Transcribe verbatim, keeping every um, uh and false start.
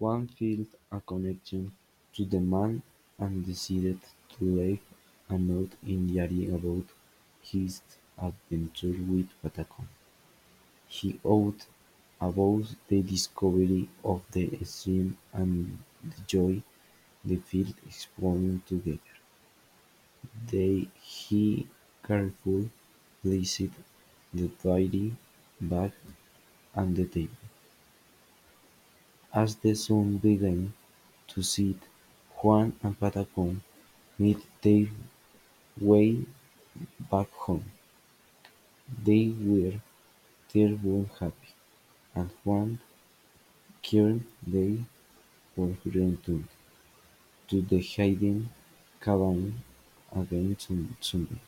Juan felt a connection to the man and decided to leave a note in diary about his adventure with Patacon. He wrote about the discovery of the stream and the joy they felt exploring together. They he carefully placed the diary back on the table. As the sun began to set, Juan and Patacon made their way back home. They were terribly happy, and Juan carried their return to the hidden cabin again someday.